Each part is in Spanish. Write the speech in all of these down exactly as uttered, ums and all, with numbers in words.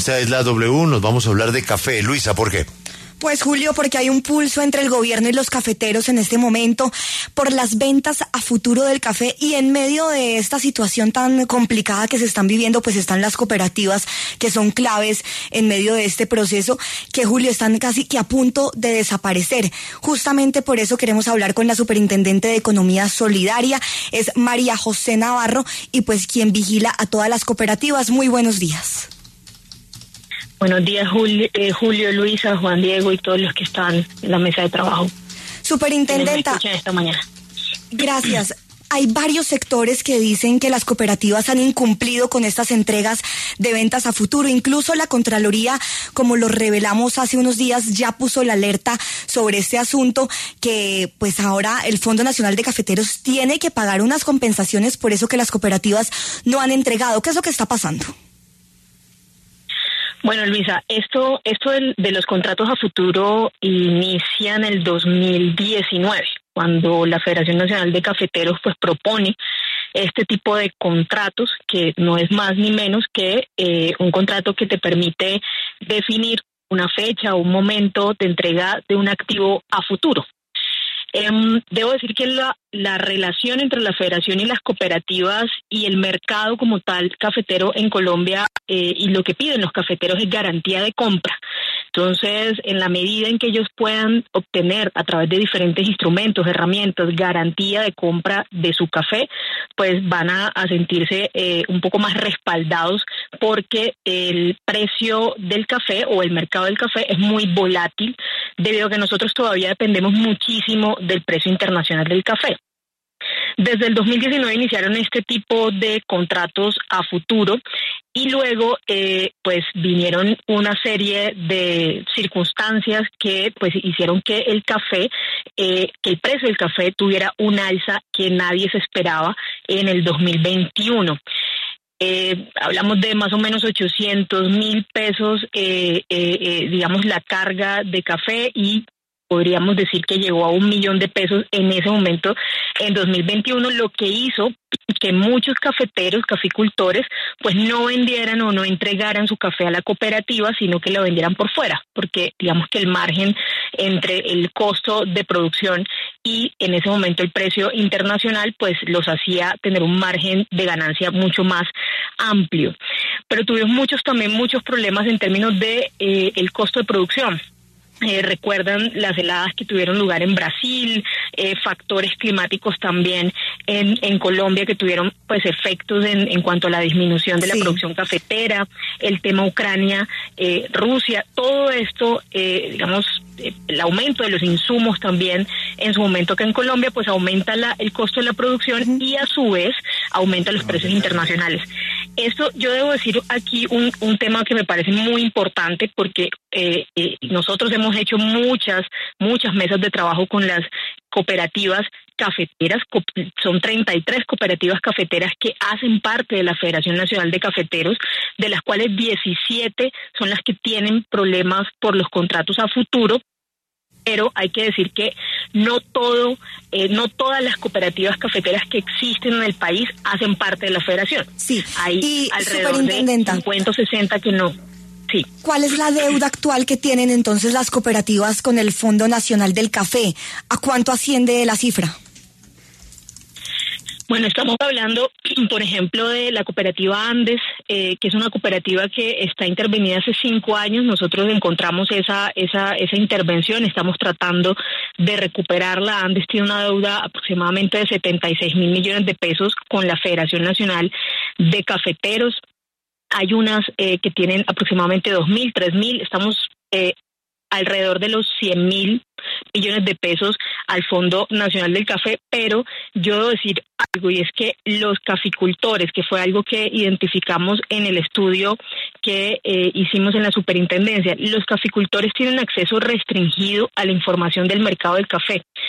Esta es la W, nos vamos a hablar de café. Luisa, ¿por qué? Pues Julio, porque hay un pulso entre el gobierno y los cafeteros en este momento por las ventas a futuro del café, y en medio de esta situación tan complicada que se están viviendo, pues están las cooperativas que son claves en medio de este proceso, que Julio están casi que a punto de desaparecer. Justamente por eso queremos hablar con la superintendente de Economía Solidaria, es María José Navarro, y pues quien vigila a todas las cooperativas. Muy buenos días. Buenos días, Julio, eh, Julio, Luisa, Juan Diego y todos los que están en la mesa de trabajo. Superintendenta, esta mañana. Gracias. Hay varios sectores que dicen que las cooperativas han incumplido con estas entregas de ventas a futuro. Incluso la Contraloría, como lo revelamos hace unos días, ya puso la alerta sobre este asunto, que pues ahora el Fondo Nacional de Cafeteros tiene que pagar unas compensaciones por eso que las cooperativas no han entregado. ¿Qué es lo que está pasando? Bueno, Luisa, esto esto de, de los contratos a futuro inicia en el dos mil diecinueve, cuando la Federación Nacional de Cafeteros pues propone este tipo de contratos, que no es más ni menos que eh, un contrato que te permite definir una fecha o un momento de entrega de un activo a futuro. Eh, debo decir que la, la relación entre la Federación y las cooperativas y el mercado como tal cafetero en Colombia eh, y lo que piden los cafeteros es garantía de compra. Entonces, en la medida en que ellos puedan obtener a través de diferentes instrumentos, herramientas, garantía de compra de su café, pues van a, a sentirse eh, un poco más respaldados, porque el precio del café o el mercado del café es muy volátil, debido a que nosotros todavía dependemos muchísimo del precio internacional del café. Desde el dos mil diecinueve iniciaron este tipo de contratos a futuro, y luego eh, pues vinieron una serie de circunstancias que pues hicieron que el café, eh, que el precio del café tuviera un alza que nadie se esperaba en el dos mil veintiuno. Eh, hablamos de más o menos ochocientos mil pesos, eh, eh, eh, digamos, la carga de café, y podríamos decir que llegó a un millón de pesos en ese momento, en dos mil veintiuno, lo que hizo que muchos cafeteros, caficultores, pues no vendieran o no entregaran su café a la cooperativa, sino que lo vendieran por fuera, porque digamos que el margen entre el costo de producción y en ese momento el precio internacional, pues los hacía tener un margen de ganancia mucho más amplio. Pero tuvimos muchos también muchos problemas en términos de eh, el costo de producción. Eh, recuerdan las heladas que tuvieron lugar en Brasil, eh, factores climáticos también en, en Colombia que tuvieron pues efectos en, en cuanto a la disminución de la sí. producción cafetera, el tema Ucrania, eh, Rusia, todo esto, eh, digamos, eh, el aumento de los insumos también en su momento que en Colombia pues aumenta la, el costo de la producción uh-huh. y a su vez aumenta los precios internacionales. Esto yo debo decir aquí un, un tema que me parece muy importante, porque eh, eh, nosotros hemos hecho muchas, muchas mesas de trabajo con las cooperativas cafeteras. Son treinta y tres cooperativas cafeteras que hacen parte de la Federación Nacional de Cafeteros, de las cuales diecisiete son las que tienen problemas por los contratos a futuro. Pero hay que decir que no todo, eh, no todas las cooperativas cafeteras que existen en el país hacen parte de la federación. Sí, hay y alrededor de cincuenta o sesenta que no. Sí. ¿Cuál es la deuda actual que tienen entonces las cooperativas con el Fondo Nacional del Café? ¿A cuánto asciende la cifra? Bueno, estamos hablando, por ejemplo, de la cooperativa Andes, eh, que es una cooperativa que está intervenida hace cinco años. Nosotros encontramos esa esa esa intervención, estamos tratando de recuperarla. Andes tiene una deuda aproximadamente de setenta y seis mil millones de pesos con la Federación Nacional de Cafeteros. Hay unas eh, que tienen aproximadamente dos mil, tres mil, estamos eh, alrededor de los cien mil millones de pesos al Fondo Nacional del Café, pero yo debo decir algo, y es que los caficultores, que fue algo que identificamos en el estudio que eh, hicimos en la superintendencia, los caficultores tienen acceso restringido a la información del mercado del café.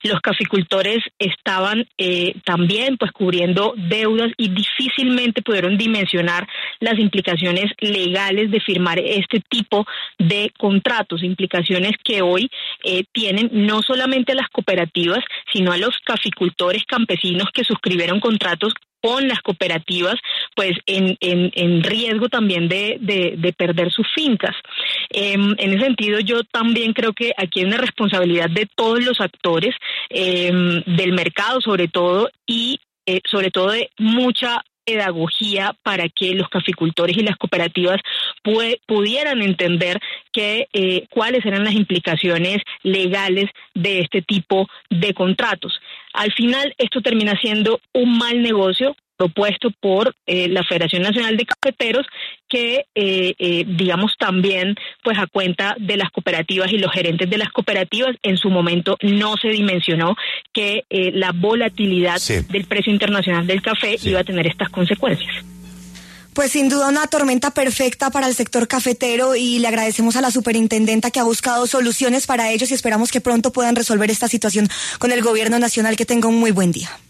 los caficultores estaban eh, también pues cubriendo deudas y difícilmente pudieron dimensionar las implicaciones legales de firmar este tipo de contratos, implicaciones que hoy eh, tienen no solamente a las cooperativas, sino a los caficultores campesinos que suscribieron contratos con las cooperativas, pues en, en, en riesgo también de, de, de perder sus fincas. Eh, en ese sentido, yo también creo que aquí hay una responsabilidad de todos los actores, eh, del mercado sobre todo, y eh, sobre todo de mucha pedagogía para que los caficultores y las cooperativas pu- pudieran entender que eh, cuáles eran las implicaciones legales de este tipo de contratos. Al final, esto termina siendo un mal negocio propuesto por eh, la Federación Nacional de Cafeteros, que eh, eh, digamos también pues a cuenta de las cooperativas y los gerentes de las cooperativas, en su momento no se dimensionó que eh, la volatilidad sí. del precio internacional del café sí. iba a tener estas consecuencias. Pues sin duda una tormenta perfecta para el sector cafetero, y le agradecemos a la superintendenta que ha buscado soluciones para ellos y esperamos que pronto puedan resolver esta situación con el gobierno nacional. Que tenga un muy buen día.